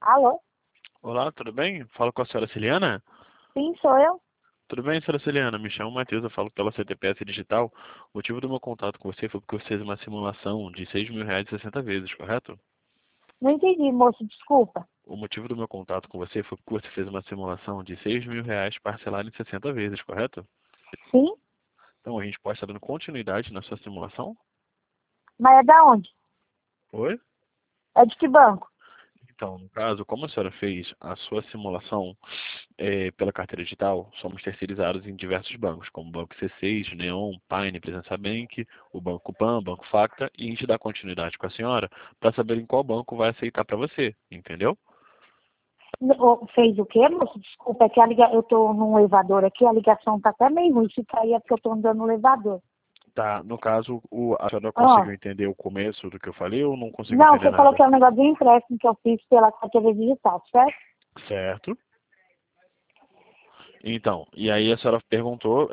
Alô? Olá, tudo bem? Falo com a senhora Ciliana? Sim, sou eu. Tudo bem, senhora Ciliana? Me chamo Matheus, eu falo pela CTPS Digital. O motivo do meu contato com você foi porque você fez uma simulação de R$ 6.000 60 vezes, correto? Não entendi, moço, desculpa. O motivo do meu contato com você foi porque você fez uma simulação de R$ 6.000 parcelado em 60 vezes, correto? Sim? Então a gente pode estar dando continuidade na sua simulação? Mas é da onde? Oi? É de que banco? Então, no caso, como a senhora fez a sua simulação pela carteira digital, somos terceirizados em diversos bancos, como o Banco C6, Neon, Pine, Presença Bank, o Banco Pan, Banco Facta, e a gente dá continuidade com a senhora para saber em qual banco vai aceitar para você, entendeu? Fez o quê, moço? Desculpa, é que eu tô num elevador aqui, a ligação tá até meio ruim. Se cair é porque eu tô andando no elevador. Tá, no caso, a senhora Ó, conseguiu entender o começo do que eu falei ou não conseguiu não, entender você falou que nada? é um negócio de empréstimo que eu fiz pela carteira digital, certo? Certo. Então, e aí a senhora perguntou